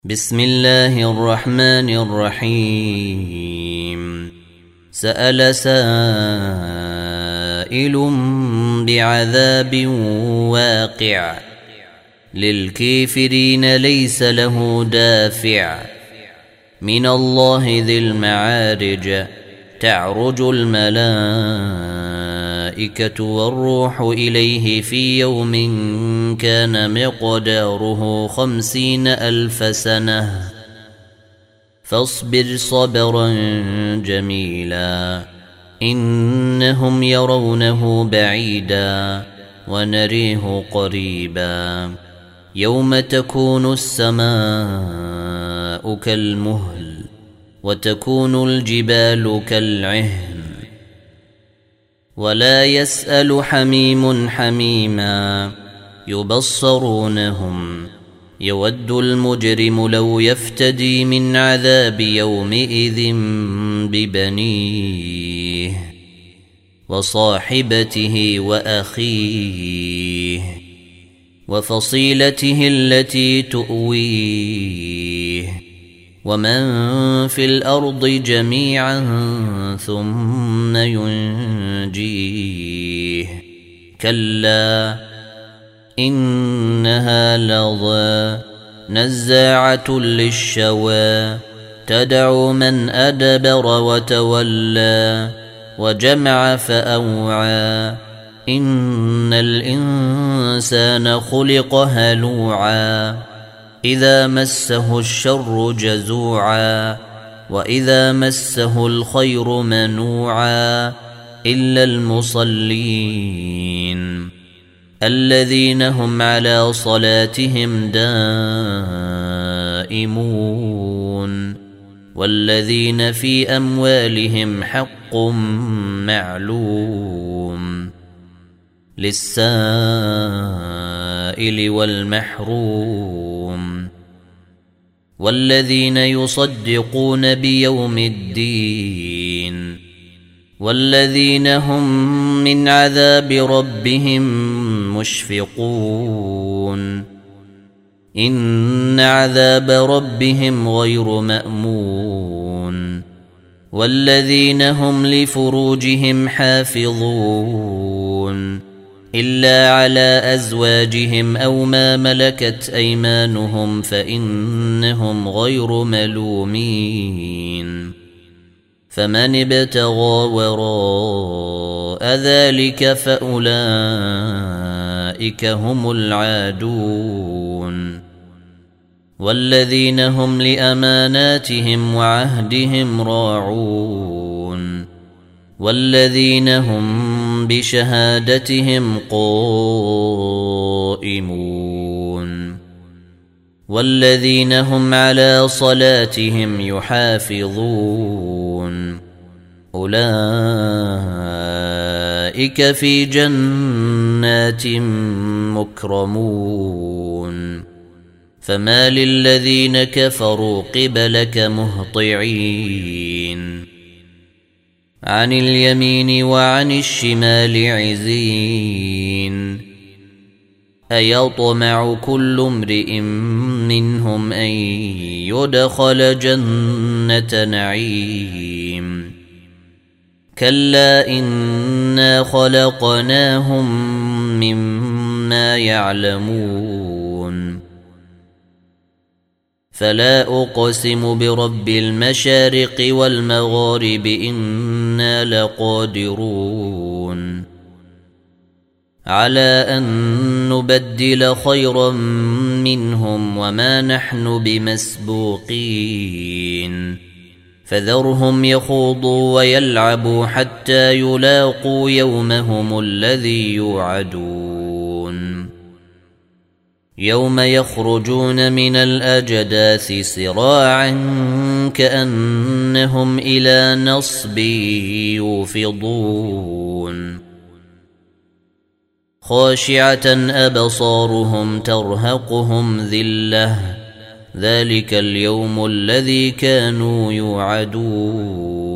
بسم الله الرحمن الرحيم. سأل سائل بعذاب واقع للكافرين ليس له دافع من الله ذي المعارج. تعرج الملائكة والروح إليه في يوم كان مقداره 50,000 سنة فاصبر صبرا جميلا إنهم يرونه بعيدا ونريه قريبا يوم تكون السماء كالمهل وتكون الجبال كالعهن ولا يسأل حميم حميما يبصرونهم يود المجرم لو يفتدي من عذاب يومئذ ببنيه وصاحبته وأخيه وفصيلته التي تؤويه ومن في الأرض جميعا ثم ينجيه كلا إنها لظى نزاعة للشوى تدعو من أدبر وتولى وجمع فأوعى إن الإنسان خلق هلوعا إذا مسه الشر جزوعا وإذا مسه الخير منوعا إلا المصلين الذين هم على صلاتهم دائمون والذين في أموالهم حق معلوم للسائل والمحروم والذين يصدقون بيوم الدين والذين هم من عذاب ربهم مشفقون إن عذاب ربهم غير مأمون والذين هم لفروجهم حافظون إلا على أزواجهم أو ما ملكت أيمانهم فإنهم غير ملومين فمن ابتغى وراء ذلك فأولئك هم العادون والذين هم لأماناتهم وعهدهم راعون والذين هم بشهادتهم قائمون والذين هم على صلاتهم يحافظون أولئك في جنات مكرمون فما للذين كفروا قبلك مهطعين عن اليمين وعن الشمال عزين أيطمع كل امرئ منهم أن يدخل جنة نعيم كلا إنا خلقناهم مما يعلمون فلا أقسم برب المشارق والمغارب إنا لقادرون على أن نبدل خيرا منهم وما نحن بمسبوقين فذرهم يخوضوا ويلعبوا حتى يلاقوا يومهم الذي يوعدون يوم يخرجون من الأجداث سراعا كأنهم إلى نصب يوفضون خاشعة أبصارهم ترهقهم ذلة ذلك اليوم الذي كانوا يوعدون